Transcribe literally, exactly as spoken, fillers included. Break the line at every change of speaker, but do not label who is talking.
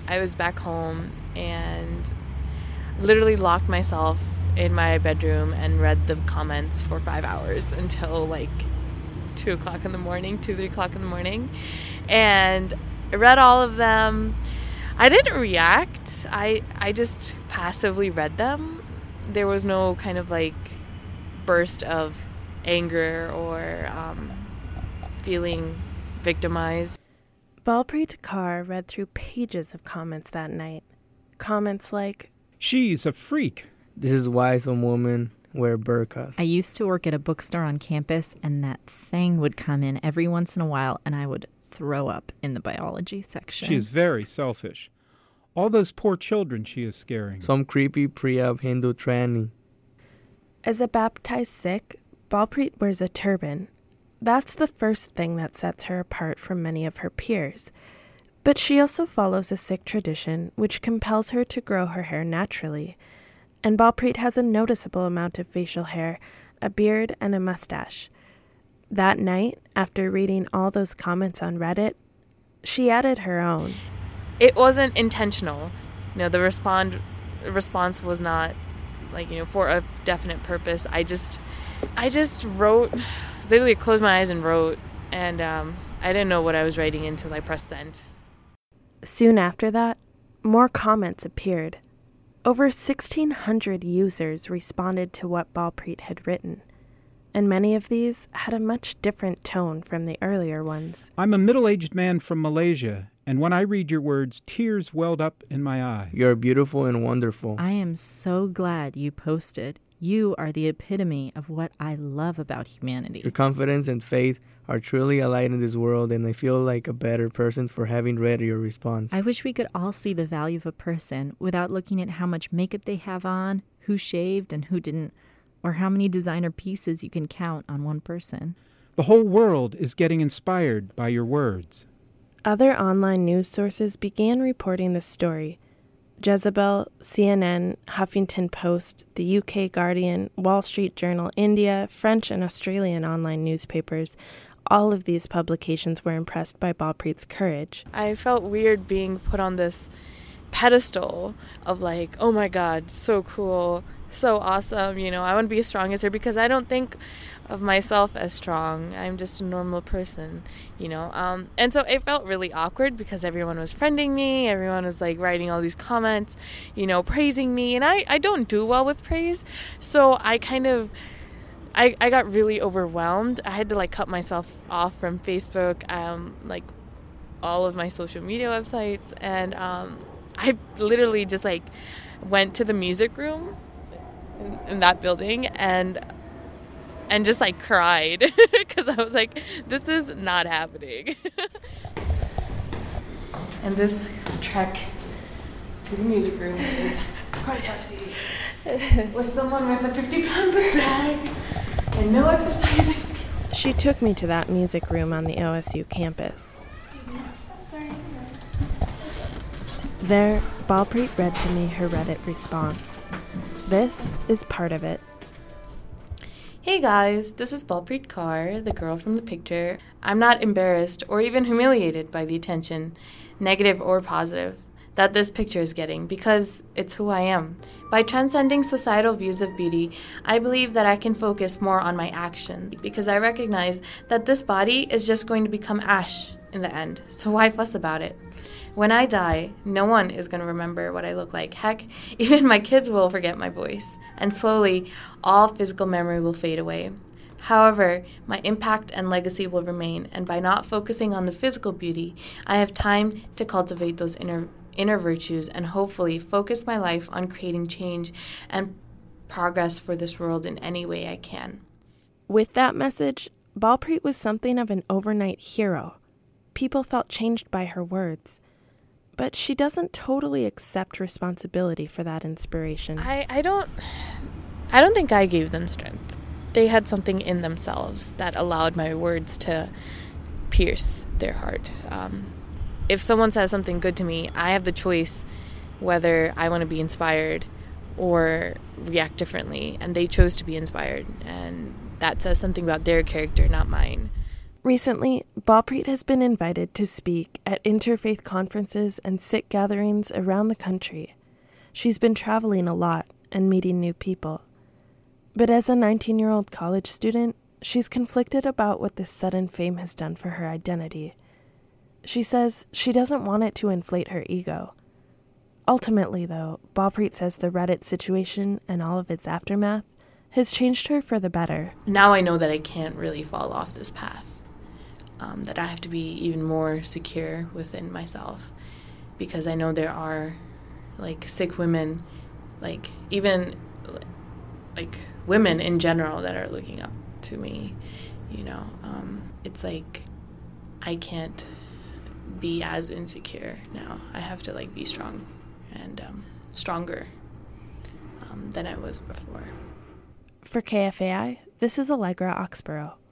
I was back home and literally locked myself in my bedroom and read the comments for five hours until like two o'clock in the morning, two, three o'clock in the morning. And I read all of them. I didn't react. I, I just passively read them. There was no kind of like burst of anger or um, feeling victimized.
Balpreet Kaur read through pages of comments that night. Comments like,
"She's a freak.
This is why some women wear burqas.
I used to work at a bookstore on campus, and that thing would come in every once in a while, and I would throw up in the biology section.
She is very selfish. All those poor children she is scaring.
Some creepy pre-op Hindu tranny."
As a baptized Sikh, Balpreet wears a turban. That's the first thing that sets her apart from many of her peers. But she also follows a Sikh tradition which compels her to grow her hair naturally. And Balpreet has a noticeable amount of facial hair, a beard, and a mustache. That night, after reading all those comments on Reddit, she added her own.
It wasn't intentional. You know, the respond response was not like, you know, for a definite purpose. I just, I just wrote, literally closed my eyes and wrote, and um, I didn't know what I was writing until I pressed send.
Soon after that, more comments appeared. Over sixteen hundred users responded to what Balpreet had written, and many of these had a much different tone from the earlier ones.
"I'm a middle-aged man from Malaysia, and when I read your words, tears welled up in my eyes.
You're beautiful and wonderful.
I am so glad you posted. You are the epitome of what I love about humanity.
Your confidence and faith are truly a light in this world, and I feel like a better person for having read your response.
I wish we could all see the value of a person without looking at how much makeup they have on, who shaved and who didn't, or how many designer pieces you can count on one person.
The whole world is getting inspired by your words."
Other online news sources began reporting the story. Jezebel, C N N, Huffington Post, the U K Guardian, Wall Street Journal, India, French and Australian online newspapers, all of these publications were impressed by Balpreet's courage.
I felt weird being put on this pedestal of like, oh my God, so cool, so awesome, you know, I want to be as strong as her, because I don't think of myself as strong. I'm just a normal person, you know. Um, and so it felt really awkward because everyone was friending me. Everyone was like writing all these comments, you know, praising me. And I, I don't do well with praise. So I kind of, I, I got really overwhelmed. I had to like cut myself off from Facebook, um, like all of my social media websites. And um, I literally just like went to the music room in, in that building and and just like cried because I was like, this is not happening. And this trek to the music room is quite hefty. With someone with a fifty pound book bag and no exercising skills.
She took me to that music room on the O S U campus.
Sorry.
There, Balpreet read to me her Reddit response. This is part of it.
Hey guys, this is Balpreet Kaur, the girl from the picture. I'm not embarrassed or even humiliated by the attention, negative or positive, that this picture is getting, because it's who I am. By transcending societal views of beauty, I believe that I can focus more on my actions, because I recognize that this body is just going to become ash in the end, so why fuss about it? When I die, no one is going to remember what I look like. Heck, even my kids will forget my voice, and slowly, all physical memory will fade away. However, my impact and legacy will remain, and by not focusing on the physical beauty, I have time to cultivate those inner inner virtues and hopefully focus my life on creating change and progress for this world in any way I can.
With that message, Balpreet was something of an overnight hero. People felt changed by her words. But she doesn't totally accept responsibility for that inspiration.
I, I don't I don't think I gave them strength. They had something in themselves that allowed my words to pierce their heart. Um, if someone says something good to me, I have the choice whether I want to be inspired or react differently. And they chose to be inspired. And that says something about their character, not mine.
Recently, Balpreet has been invited to speak at interfaith conferences and Sikh gatherings around the country. She's been traveling a lot and meeting new people. But as a nineteen-year-old college student, she's conflicted about what this sudden fame has done for her identity. She says she doesn't want it to inflate her ego. Ultimately, though, Balpreet says the Reddit situation and all of its aftermath has changed her for the better.
Now I know that I can't really fall off this path, um, that I have to be even more secure within myself, because I know there are, like, Sikh women, like, even, like, women in general that are looking up to me, you know. Um, it's like I can't be as insecure now. I have to, like, be strong and um, stronger um, than I was before.
For K F A I, this is Allegra Oxborough.